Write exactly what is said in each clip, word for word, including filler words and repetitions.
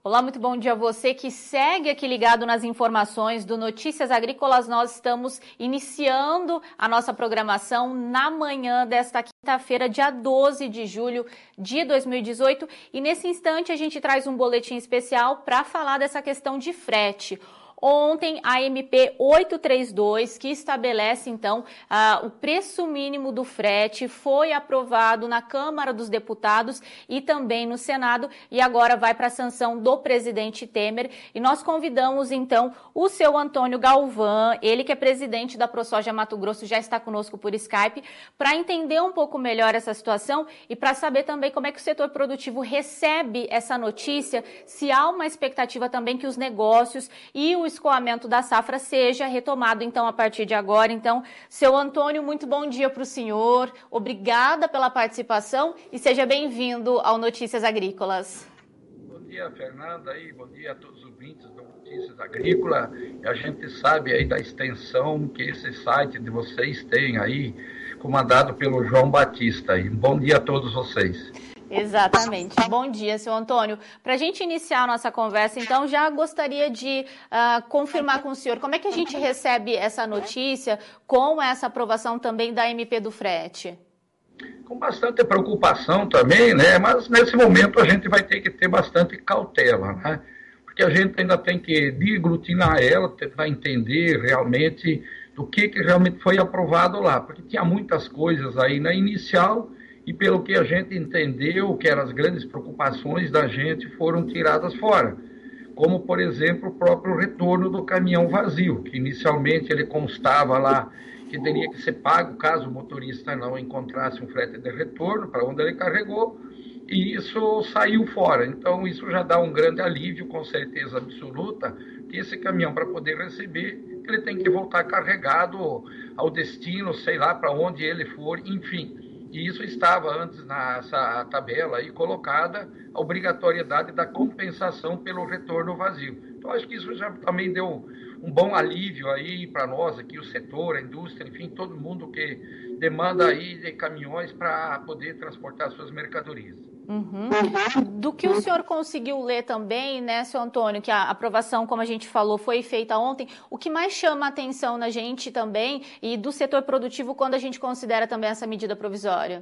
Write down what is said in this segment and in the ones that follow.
Olá, muito bom dia a você que segue aqui ligado nas informações do Notícias Agrícolas. Nós estamos iniciando a nossa programação na manhã desta quinta-feira, dia doze de julho de dois mil e dezoito. E nesse instante a gente traz um boletim especial para falar dessa questão de frete. Ontem, a M P oitocentos e trinta e dois, que estabelece, então, uh, o preço mínimo do frete, foi aprovado na Câmara dos Deputados e também no Senado, e agora vai para a sanção do presidente Temer. E nós convidamos, então, o seu Antônio Galvão, ele que é presidente da ProSoja Mato Grosso, já está conosco por Skype, para entender um pouco melhor essa situação e para saber também como é que o setor produtivo recebe essa notícia, se há uma expectativa também que os negócios e o escoamento da safra seja retomado, então, a partir de agora. Então, seu Antônio, muito bom dia para o senhor, obrigada pela participação e seja bem-vindo ao Notícias Agrícolas. Bom dia, Fernanda, e bom dia a todos os ouvintes do Notícias Agrícolas. A gente sabe aí da extensão que esse site de vocês tem aí, comandado pelo João Batista. E bom dia a todos vocês. Exatamente. Bom dia, seu Antônio. Para a gente iniciar a nossa conversa, então, já gostaria de uh, confirmar com o senhor como é que a gente recebe essa notícia com essa aprovação também da M P do frete? Com bastante preocupação também, né? Mas nesse momento a gente vai ter que ter bastante cautela, né? Porque a gente ainda tem que deglutinar ela, tentar entender realmente do que, que realmente foi aprovado lá, porque tinha muitas coisas aí na inicial. E pelo que a gente entendeu, que eram as grandes preocupações da gente foram tiradas fora. Como, por exemplo, o próprio retorno do caminhão vazio, que inicialmente ele constava lá que teria que ser pago caso o motorista não encontrasse um frete de retorno para onde ele carregou, e isso saiu fora. Então, isso já dá um grande alívio, com certeza absoluta, que esse caminhão, para poder receber, ele tem que voltar carregado ao destino, sei lá, para onde ele for, enfim. E isso estava antes nessa tabela aí colocada, a obrigatoriedade da compensação pelo retorno vazio. Então, acho que isso já também deu um bom alívio aí para nós aqui, o setor, a indústria, enfim, todo mundo que demanda aí de caminhões para poder transportar suas mercadorias. Uhum. Do que o senhor conseguiu ler também, né, seu Antônio, que a aprovação, como a gente falou, foi feita ontem, o que mais chama a atenção na gente também e do setor produtivo quando a gente considera também essa medida provisória?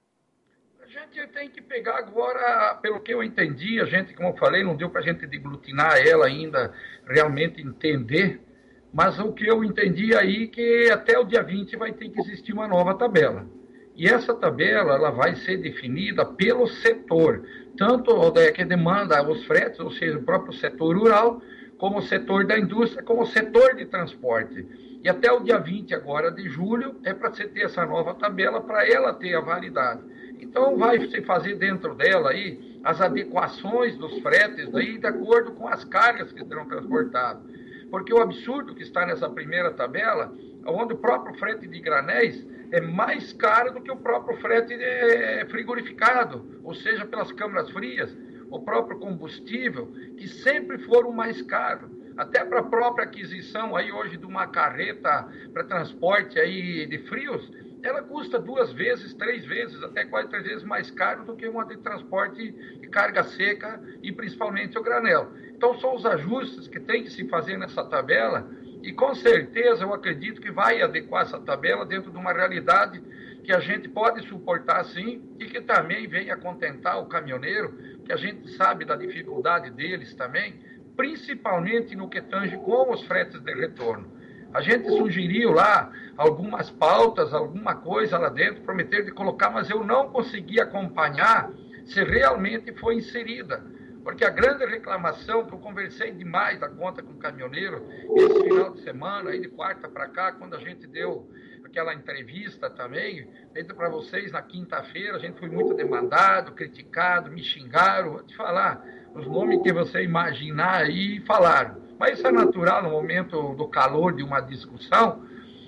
A gente tem que pegar agora, pelo que eu entendi, a gente, como eu falei, não deu para a gente deglutinar ela ainda, realmente entender, mas o que eu entendi aí é que até o dia vinte vai ter que existir uma nova tabela. E essa tabela ela vai ser definida pelo setor, tanto que demanda os fretes, ou seja, o próprio setor rural, como o setor da indústria, como o setor de transporte. E até o dia vinte agora de julho é para você ter essa nova tabela, para ela ter a validade. Então vai se fazer dentro dela aí as adequações dos fretes aí, de acordo com as cargas que serão transportadas. Porque o absurdo que está nessa primeira tabela, onde o próprio frete de granéis é mais caro do que o próprio frete frigorificado, ou seja, pelas câmaras frias, o próprio combustível, que sempre foram mais caros. Até para a própria aquisição aí hoje de uma carreta para transporte aí de frios, ela custa duas vezes, três vezes, até quase três vezes mais caro do que uma de transporte de carga seca e principalmente o granel. Então são os ajustes que tem que se fazer nessa tabela. E com certeza eu acredito que vai adequar essa tabela dentro de uma realidade que a gente pode suportar sim e que também venha contentar o caminhoneiro, que a gente sabe da dificuldade deles também, principalmente no que tange com os fretes de retorno. A gente sugeriu lá algumas pautas, alguma coisa lá dentro, prometer de colocar, mas eu não consegui acompanhar se realmente foi inserida. Porque a grande reclamação, que eu conversei demais da conta com o caminhoneiro, esse final de semana, aí de quarta para cá, quando a gente deu aquela entrevista também, feita para vocês na quinta-feira, a gente foi muito demandado, criticado, me xingaram, vou te falar, os nomes que você imaginar aí falaram. Mas isso é natural no momento do calor de uma discussão,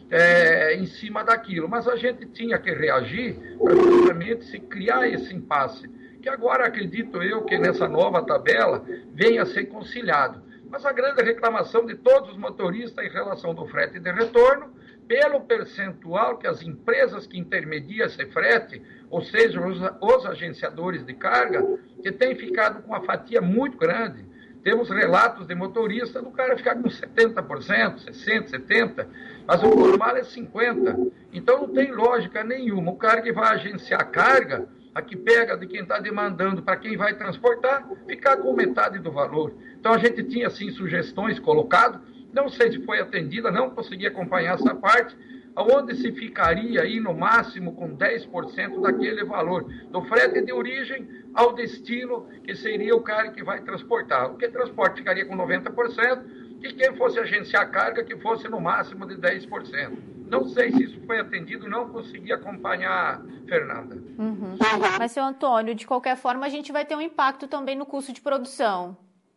é, em cima daquilo. Mas a gente tinha que reagir para justamente se criar esse impasse, que agora acredito eu que nessa nova tabela venha a ser conciliado. Mas a grande reclamação de todos os motoristas em relação do frete de retorno, pelo percentual que as empresas que intermediam esse frete, ou seja, os, os agenciadores de carga, que têm ficado com uma fatia muito grande. Temos relatos de motorista do cara ficar com setenta por cento, sessenta por cento, setenta por cento, mas o normal é cinquenta por cento. Então não tem lógica nenhuma. O cara que vai agenciar a carga, a que pega de quem está demandando para quem vai transportar, ficar com metade do valor. Então a gente tinha, assim, sugestões colocadas, não sei se foi atendida, não consegui acompanhar essa parte, onde se ficaria aí no máximo com dez por cento daquele valor, do frete de origem ao destino, que seria o cara que vai transportar. O que transporte ficaria com noventa por cento e quem fosse agenciar a carga que fosse no máximo de dez por cento. Não sei se isso foi atendido, não consegui acompanhar, Fernanda. Uhum. Mas, seu Antônio, de qualquer forma, a gente vai ter um impacto também no custo de produção.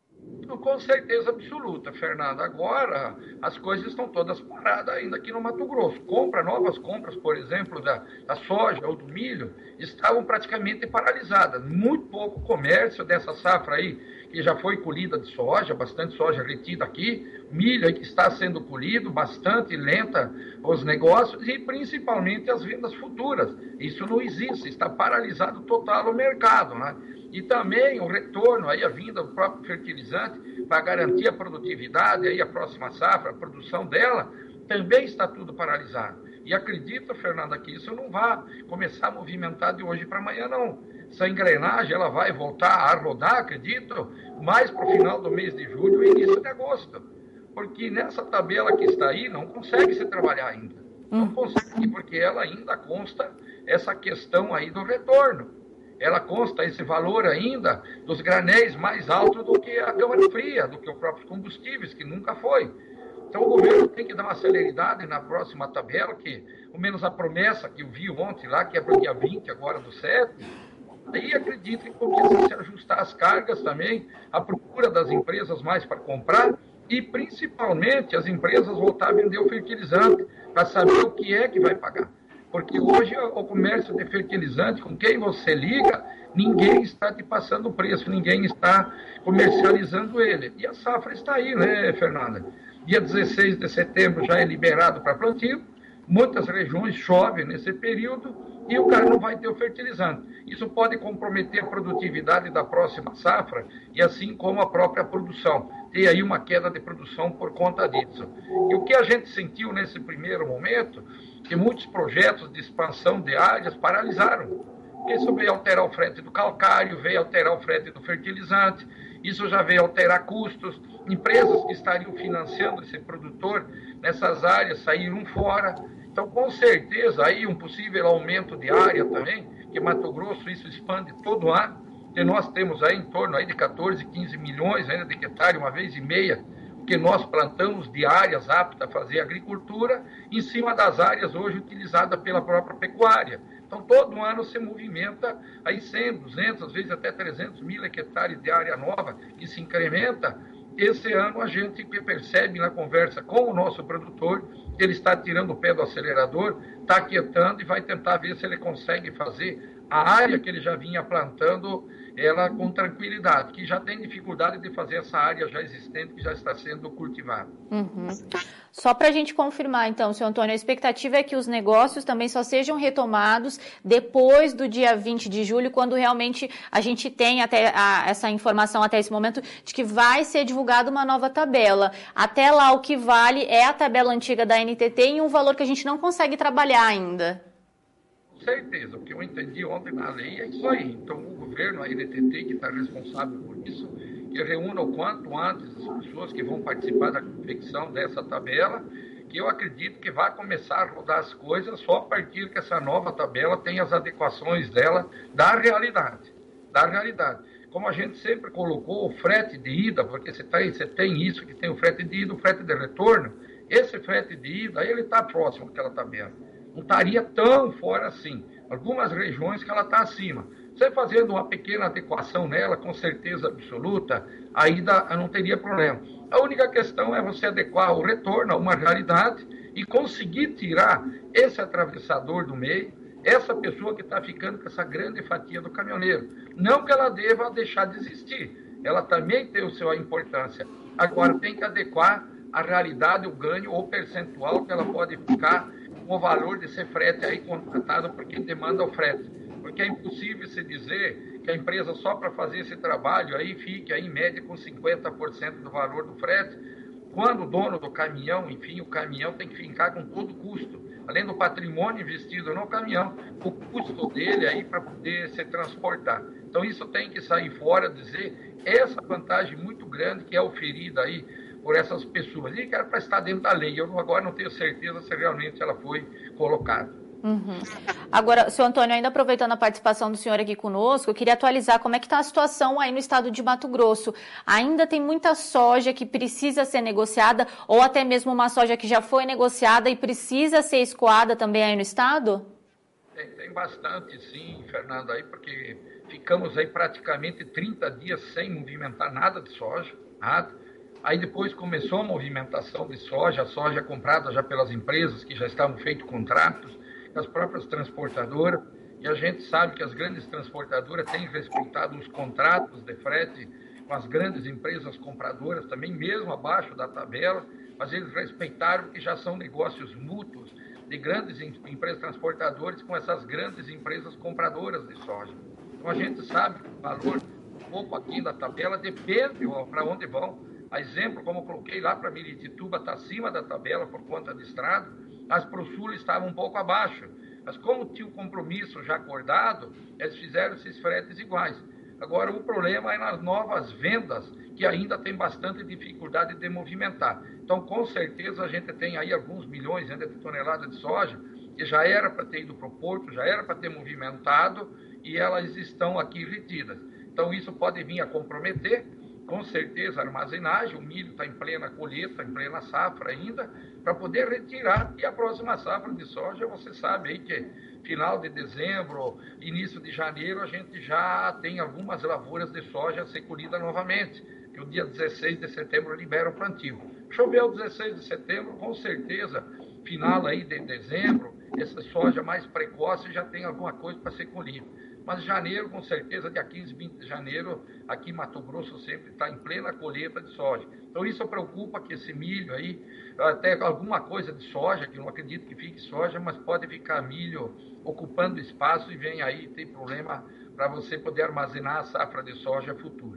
Com certeza absoluta, Fernanda. Agora, as coisas estão todas paradas ainda aqui no Mato Grosso. Compra, novas compras, por exemplo, da, da soja ou do milho, estavam praticamente paralisadas. Muito pouco comércio dessa safra aí, que já foi colhida de soja, bastante soja retida aqui, milho aí que está sendo colhido, bastante lenta os negócios e principalmente as vendas futuras. Isso não existe, está paralisado total o mercado, né? E também o retorno, aí a vinda do próprio fertilizante para garantir a produtividade, aí a próxima safra, a produção dela, também está tudo paralisado. E acredito, Fernanda, que isso não vai começar a movimentar de hoje para amanhã, não. Essa engrenagem ela vai voltar a rodar, acredito, mais para o final do mês de julho e início de agosto. Porque nessa tabela que está aí, não consegue se trabalhar ainda. Não consegue, porque ela ainda consta essa questão aí do retorno. Ela consta esse valor ainda dos granéis mais alto do que a câmara fria, do que os próprios combustíveis, que nunca foi. Então o governo tem que dar uma celeridade na próxima tabela, que, ao menos a promessa que eu vi ontem lá, que é para o dia vinte agora do sete, aí acredito que começa a se ajustar as cargas também, a procura das empresas mais para comprar, e principalmente as empresas voltar a vender o fertilizante, para saber o que é que vai pagar. Porque hoje o comércio de fertilizante, com quem você liga, ninguém está te passando o preço, ninguém está comercializando ele. E a safra está aí, né, Fernanda? Dia dezesseis de setembro já é liberado para plantio, muitas regiões chovem nesse período e o cara não vai ter o fertilizante. Isso pode comprometer a produtividade da próxima safra e assim como a própria produção. Tem aí uma queda de produção por conta disso. E o que a gente sentiu nesse primeiro momento, que muitos projetos de expansão de áreas paralisaram. Isso veio alterar o frete do calcário, veio alterar o frete do fertilizante, isso já veio alterar custos. Empresas que estariam financiando esse produtor nessas áreas saíram fora. Então, com certeza, aí um possível aumento de área também, que Mato Grosso isso expande todo ano, que nós temos aí em torno aí de quatorze, quinze milhões ainda de hectare, uma vez e meia, que nós plantamos de áreas aptas a fazer agricultura, em cima das áreas hoje utilizadas pela própria pecuária. Então, todo ano se movimenta aí cem, duzentos, às vezes até trezentos mil hectares de área nova, que se incrementa. Esse ano a gente percebe na conversa com o nosso produtor, que ele está tirando o pé do acelerador, está aquietando e vai tentar ver se ele consegue fazer a área que ele já vinha plantando, ela com tranquilidade, que já tem dificuldade de fazer essa área já existente, que já está sendo cultivada. Uhum. Só para a gente confirmar, então, senhor Antônio, a expectativa é que os negócios também só sejam retomados depois do dia vinte de julho, quando realmente a gente tem até a, essa informação até esse momento de que vai ser divulgada uma nova tabela. Até lá, o que vale é a tabela antiga da N T T e um valor que a gente não consegue trabalhar ainda. Com certeza, o que eu entendi ontem na lei é isso aí. Então, o governo, a N T T, que está responsável por isso, que reúna o quanto antes as pessoas que vão participar da confecção dessa tabela, que eu acredito que vai começar a rodar as coisas só a partir que essa nova tabela tem as adequações dela da realidade, da realidade. Como a gente sempre colocou o frete de ida, porque você tem, você tem isso, que tem o frete de ida, o frete de retorno, esse frete de ida, ele está próximo daquela tabela. Não estaria tão fora assim. Algumas regiões que ela está acima. Você fazendo uma pequena adequação nela, com certeza absoluta, ainda não teria problema. A única questão é você adequar o retorno a uma realidade e conseguir tirar esse atravessador do meio, essa pessoa que está ficando com essa grande fatia do caminhoneiro. Não que ela deva deixar de existir. Ela também tem a sua importância. Agora, tem que adequar a realidade, o ganho ou o percentual que ela pode ficar com o valor desse frete aí contratado por quem demanda o frete. Porque é impossível se dizer que a empresa só para fazer esse trabalho aí fique aí, em média com cinquenta por cento do valor do frete, quando o dono do caminhão, enfim, o caminhão tem que ficar com todo o custo, além do patrimônio investido no caminhão, o custo dele aí para poder se transportar. Então isso tem que sair fora, dizer essa vantagem muito grande que é oferida aí por essas pessoas, e que era para estar dentro da lei. Eu agora não tenho certeza se realmente ela foi colocada. Uhum. Agora, senhor Antônio, ainda aproveitando a participação do senhor aqui conosco, eu queria atualizar como é que está a situação aí no estado de Mato Grosso. Ainda tem muita soja que precisa ser negociada, ou até mesmo uma soja que já foi negociada e precisa ser escoada também aí no estado? Tem, tem bastante, sim, Fernanda, aí, porque ficamos aí praticamente trinta dias sem movimentar nada de soja, nada. Aí depois começou a movimentação de soja, a soja comprada já pelas empresas que já estavam feitos contratos, as próprias transportadoras, e a gente sabe que as grandes transportadoras têm respeitado os contratos de frete com as grandes empresas compradoras, também mesmo abaixo da tabela, mas eles respeitaram que já são negócios mútuos de grandes empresas transportadoras com essas grandes empresas compradoras de soja. Então a gente sabe que o valor um pouco aqui da tabela depende para onde vão. A exemplo, como eu coloquei lá para Miritituba, está acima da tabela por conta de estrada, as para o sul estavam um pouco abaixo. Mas como tinha um compromisso já acordado, eles fizeram esses fretes iguais. Agora, o problema é nas novas vendas, que ainda tem bastante dificuldade de movimentar. Então, com certeza, a gente tem aí alguns milhões de toneladas de soja, que já era para ter ido para o porto, já era para ter movimentado, e elas estão aqui retidas. Então, isso pode vir a comprometer, com certeza, a armazenagem. O milho está em plena colheita, em plena safra ainda, para poder retirar. E a próxima safra de soja, você sabe aí que final de dezembro, início de janeiro, a gente já tem algumas lavouras de soja a ser colhida novamente, que o dia dezesseis de setembro libera o plantio. Choveu dezesseis de setembro, com certeza, final aí de dezembro, essa soja mais precoce já tem alguma coisa para ser colhida. Mas janeiro, com certeza, dia quinze, vinte de janeiro, aqui em Mato Grosso sempre está em plena colheita de soja. Então isso preocupa que esse milho aí, até alguma coisa de soja, que eu não acredito que fique soja, mas pode ficar milho ocupando espaço e vem aí, tem problema para você poder armazenar a safra de soja futura.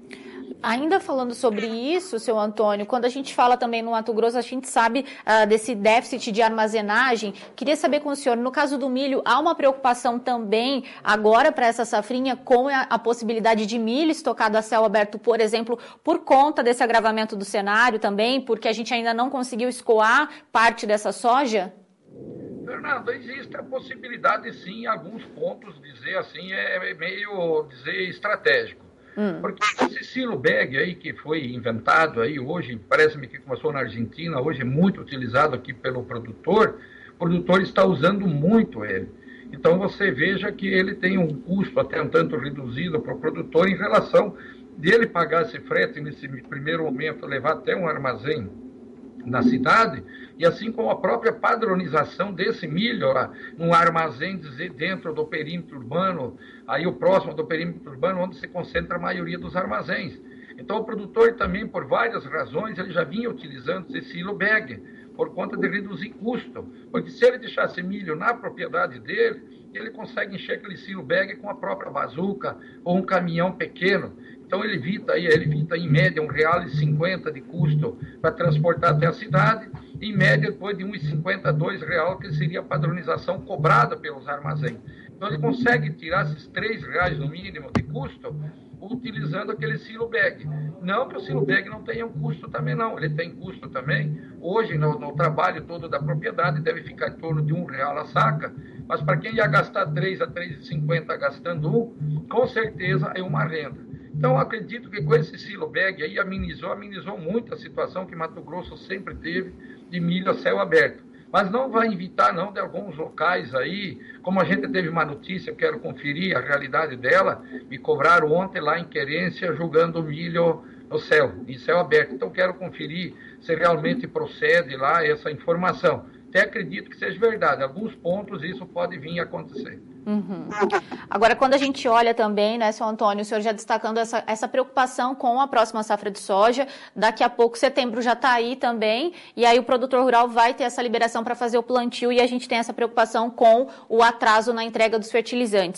Ainda falando sobre isso, seu Antônio, quando a gente fala também no Mato Grosso, a gente sabe uh, desse déficit de armazenagem. Queria saber com o senhor, no caso do milho, há uma preocupação também agora para essa safrinha com a, a possibilidade de milho estocado a céu aberto, por exemplo, por conta desse agravamento do cenário também, porque a gente ainda não conseguiu escoar parte dessa soja? Fernando, existe a possibilidade, sim, em alguns pontos, dizer assim, é meio dizer estratégico. Hum. Porque esse silo bag aí que foi inventado aí hoje, parece-me que começou na Argentina, hoje é muito utilizado aqui pelo produtor, o produtor está usando muito ele. Então você veja que ele tem um custo até um tanto reduzido para o produtor em relação dele pagar esse frete nesse primeiro momento, levar até um armazém na cidade, e assim como a própria padronização desse milho, ó, num armazém dizer, dentro do perímetro urbano, aí o próximo do perímetro urbano, onde se concentra a maioria dos armazéns. Então o produtor também, por várias razões, ele já vinha utilizando esse silo bag, por conta de reduzir custo, porque se ele deixasse milho na propriedade dele, ele consegue encher aquele silo bag com a própria bazuca ou um caminhão pequeno. Então ele evita, aí, ele evita em média um real e cinquenta de custo para transportar até a cidade, em média depois de um real e cinquenta, dois reais, que seria a padronização cobrada pelos armazéns. Então ele consegue tirar esses três reais no mínimo de custo utilizando aquele silo bag. Não que o silo bag não tenha um custo também não, ele tem custo também. Hoje no, no trabalho todo da propriedade deve ficar em torno de um real a saca, mas para quem ia gastar três a três e cinquenta gastando um, com certeza é uma renda. Então, acredito que com esse silo bag aí amenizou, amenizou muito a situação que Mato Grosso sempre teve de milho a céu aberto. Mas não vai evitar, não, de alguns locais aí, como a gente teve uma notícia, eu quero conferir a realidade dela, me cobraram ontem lá em Querência, jogando milho no céu, em céu aberto. Então, quero conferir se realmente procede lá essa informação. Até acredito que seja verdade. Em alguns pontos isso pode vir a acontecer. Uhum. Agora, quando a gente olha também, né, seu Antônio, o senhor já destacando essa, essa preocupação com a próxima safra de soja, daqui a pouco setembro já está aí também, e aí o produtor rural vai ter essa liberação para fazer o plantio e a gente tem essa preocupação com o atraso na entrega dos fertilizantes.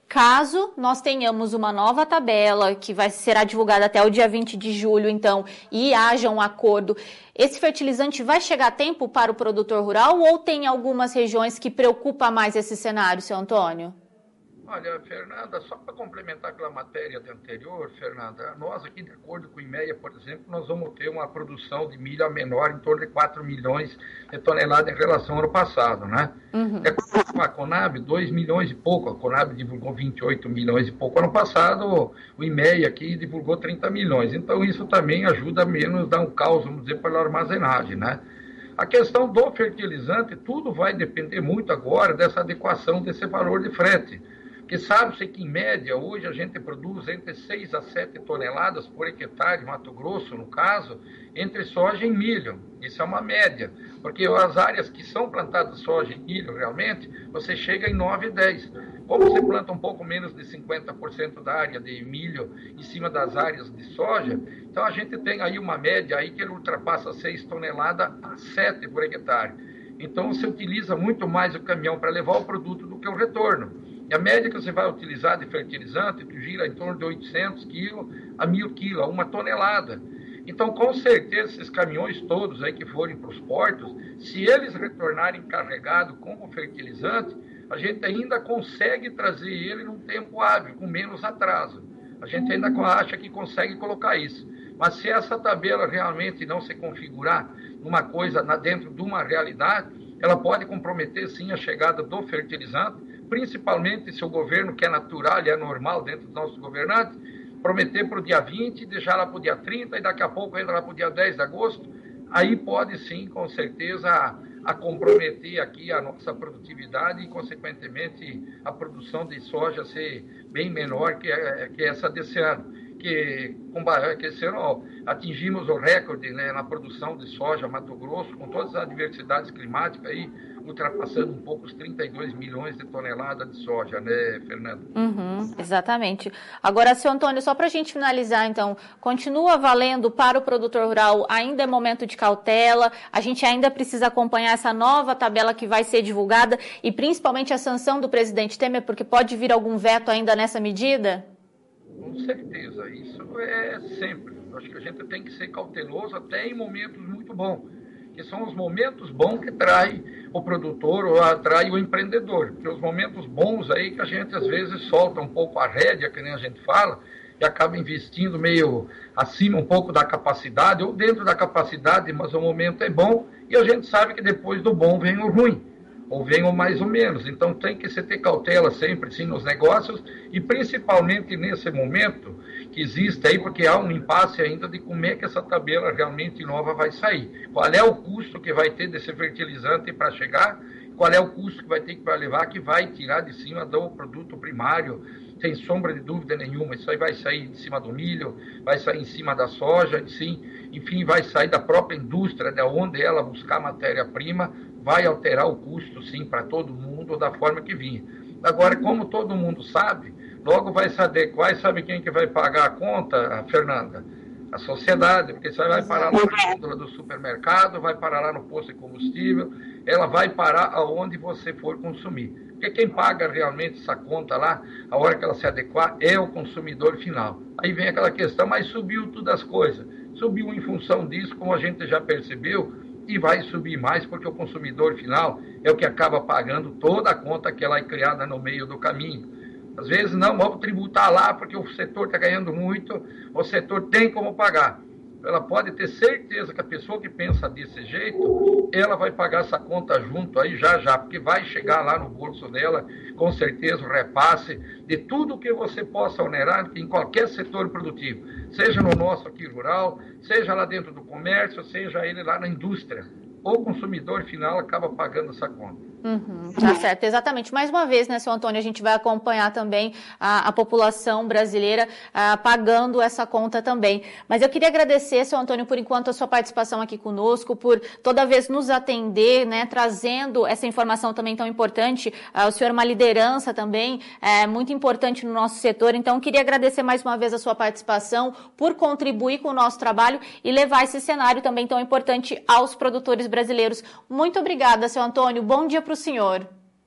Caso nós tenhamos uma nova tabela, que vai, será divulgada até o dia vinte de julho, então, e haja um acordo, esse fertilizante vai chegar a tempo para o produtor rural ou tem algumas regiões que preocupa mais esse cenário, seu Antônio? Olha, Fernanda, só para complementar aquela matéria anterior, Fernanda, nós aqui, de acordo com o IMEA, por exemplo, nós vamos ter uma produção de milho menor em torno de quatro milhões de toneladas em relação ao ano passado, né? Uhum. De acordo com a Conab, dois milhões e pouco, a Conab divulgou vinte e oito milhões e pouco ano passado, o IMEA aqui divulgou trinta milhões, então isso também ajuda menos, dá um caos, vamos dizer, pela armazenagem, né? A questão do fertilizante, tudo vai depender muito agora dessa adequação desse valor de frete. Porque sabe-se que, em média, hoje a gente produz entre seis a sete toneladas por hectare, Mato Grosso, no caso, entre soja e milho. Isso é uma média. Porque as áreas que são plantadas soja e milho, realmente, você chega em nove, dez. Como você planta um pouco menos de cinquenta por cento da área de milho em cima das áreas de soja, então a gente tem aí uma média aí que ele ultrapassa seis toneladas a sete por hectare. Então, você utiliza muito mais o caminhão para levar o produto do que o retorno. E a média que você vai utilizar de fertilizante, que gira em torno de oitocentos quilos a mil quilos, uma tonelada. Então, com certeza, esses caminhões todos aí que forem para os portos, se eles retornarem carregados com o fertilizante, a gente ainda consegue trazer ele num tempo hábil, com menos atraso. A gente ainda acha que consegue colocar isso. Mas se essa tabela realmente não se configurar numa coisa dentro de uma realidade, ela pode comprometer, sim, a chegada do fertilizante, principalmente se o governo, que é natural e é normal dentro dos nossos governantes, prometer para o dia vinte, deixar lá para o dia trinta e daqui a pouco entra lá para o dia dez de agosto, aí pode sim, com certeza, a, a comprometer aqui a nossa produtividade e, consequentemente, a produção de soja ser bem menor que, que essa desse ano. Que, que esse ano ó, atingimos o recorde, né, na produção de soja Mato Grosso, com todas as adversidades climáticas aí, ultrapassando um pouco os trinta e dois milhões de toneladas de soja, né, Fernanda? Uhum, exatamente. Agora, seu Antônio, só para a gente finalizar, então, continua valendo para o produtor rural, ainda é momento de cautela, a gente ainda precisa acompanhar essa nova tabela que vai ser divulgada e principalmente a sanção do presidente Temer, porque pode vir algum veto ainda nessa medida? Com certeza, isso é sempre. Eu acho que a gente tem que ser cauteloso até em momentos muito bons, que são os momentos bons que trai o produtor ou atrai o empreendedor. Porque os momentos bons aí que a gente às vezes solta um pouco a rédea, que nem a gente fala, e acaba investindo meio acima um pouco da capacidade, ou dentro da capacidade, mas o momento é bom, e a gente sabe que depois do bom vem o ruim, ou vem o mais ou menos. Então tem que se ter cautela sempre, sim, nos negócios, e principalmente nesse momento que existe aí, porque há um impasse ainda de como é que essa tabela realmente nova vai sair. Qual é o custo que vai ter desse fertilizante para chegar, qual é o custo que vai ter para levar, que vai tirar de cima do produto primário, sem sombra de dúvida nenhuma. Isso aí vai sair de cima do milho, vai sair em cima da soja, sim, enfim, vai sair da própria indústria, de onde ela buscar matéria-prima, vai alterar o custo, sim, para todo mundo, da forma que vinha. Agora, como todo mundo sabe, logo vai se adequar, e sabe quem que vai pagar a conta, Fernanda? A sociedade, porque você vai parar lá na gôndola do supermercado, vai parar lá no posto de combustível, ela vai parar aonde você for consumir. Porque quem paga realmente essa conta lá, a hora que ela se adequar, é o consumidor final. Aí vem aquela questão, mas subiu todas as coisas. Subiu em função disso, como a gente já percebeu, e vai subir mais, porque o consumidor final é o que acaba pagando toda a conta que ela é criada no meio do caminho. Às vezes não, vamos tributar lá porque o setor está ganhando muito, o setor tem como pagar. Ela pode ter certeza que a pessoa que pensa desse jeito, ela vai pagar essa conta junto aí já já, porque vai chegar lá no bolso dela, com certeza, o repasse de tudo que você possa onerar em qualquer setor produtivo, seja no nosso aqui rural, seja lá dentro do comércio, seja ele lá na indústria. O consumidor final acaba pagando essa conta. Uhum, tá certo, exatamente. Mais uma vez, né, seu Antônio, a gente vai acompanhar também a, a população brasileira a, pagando essa conta também. Mas eu queria agradecer, seu Antônio, por enquanto, a sua participação aqui conosco, por toda vez nos atender, né, trazendo essa informação também tão importante. Ah, o senhor é uma liderança também, é, muito importante no nosso setor, então queria agradecer mais uma vez a sua participação, por contribuir com o nosso trabalho e levar esse cenário também tão importante aos produtores brasileiros. Muito obrigada, seu Antônio. Bom dia para o senhor.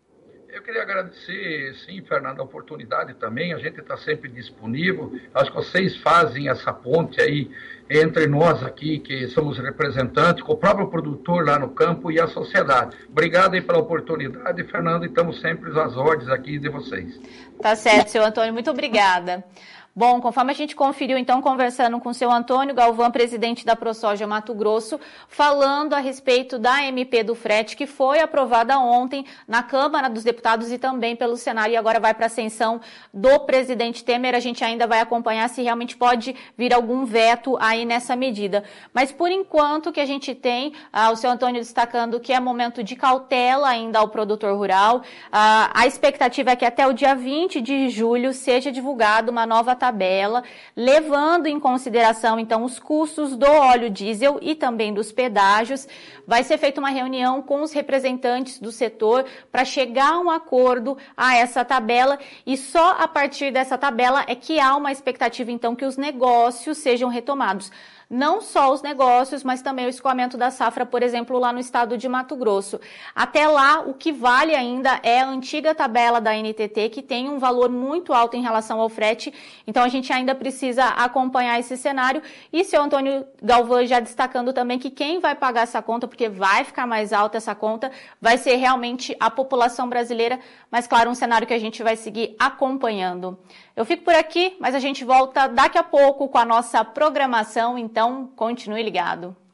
Eu queria agradecer, sim, Fernando, a oportunidade também. A gente está sempre disponível. Acho que vocês fazem essa ponte aí entre nós aqui, que somos representantes, com o próprio produtor lá no campo e a sociedade. Obrigado aí pela oportunidade, Fernando, e estamos sempre às ordens aqui de vocês. Tá certo, seu Antônio. Muito obrigada. Bom, conforme a gente conferiu, então, conversando com o seu Antônio Galvão, presidente da ProSoja Mato Grosso, falando a respeito da M P do frete, que foi aprovada ontem na Câmara dos Deputados e também pelo Senado, e agora vai para a ascensão do presidente Temer. A gente ainda vai acompanhar se realmente pode vir algum veto aí nessa medida. Mas, por enquanto, o que a gente tem, ah, o seu Antônio destacando que é momento de cautela ainda ao produtor rural. Ah, a expectativa é que até o dia vinte de julho seja divulgada uma nova tabela, levando em consideração, então, os custos do óleo diesel e também dos pedágios. Vai ser feita uma reunião com os representantes do setor para chegar a um acordo a essa tabela, e só a partir dessa tabela é que há uma expectativa, então, que os negócios sejam retomados. Não só os negócios, mas também o escoamento da safra, por exemplo, lá no estado de Mato Grosso. Até lá, o que vale ainda é a antiga tabela da N T T, que tem um valor muito alto em relação ao frete. Então, a gente ainda precisa acompanhar esse cenário. E seu Antônio Galvão já destacando também que quem vai pagar essa conta, porque vai ficar mais alta essa conta, vai ser realmente a população brasileira. Mas, claro, um cenário que a gente vai seguir acompanhando. Eu fico por aqui, mas a gente volta daqui a pouco com a nossa programação, então continue ligado.